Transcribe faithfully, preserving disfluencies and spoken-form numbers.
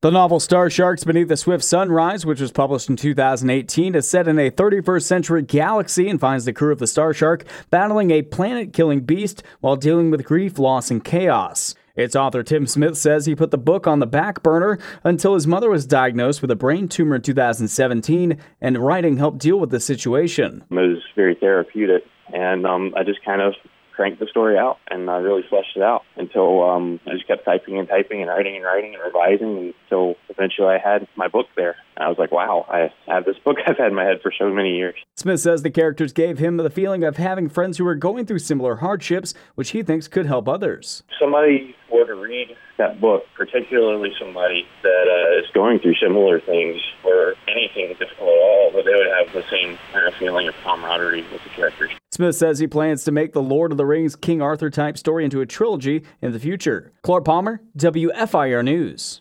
The novel Star Sharks Beneath the Swift Sunrise, which was published in two thousand eighteen, is set in a thirty-first century galaxy and finds the crew of the Star Shark battling a planet-killing beast while dealing with grief, loss, and chaos. Its author Tim Smith says he put the book on the back burner until his mother was diagnosed with a brain tumor in two thousand seventeen, and writing helped deal with the situation. It was very therapeutic, and um, I just kind of cranked the story out, and I really fleshed it out until um, I just kept typing and typing and writing and writing and revising until eventually I had my book there. And I was like, wow, I have this book I've had in my head for so many years. Smith says the characters gave him the feeling of having friends who were going through similar hardships, which he thinks could help others. If somebody were to read that book, particularly somebody that uh, is going through similar things or anything difficult at all, that they would have the same kind of feeling of camaraderie with the characters. Smith says he plans to make the Lord of the Rings King Arthur type story into a trilogy in the future. Clark Palmer, W F I R News.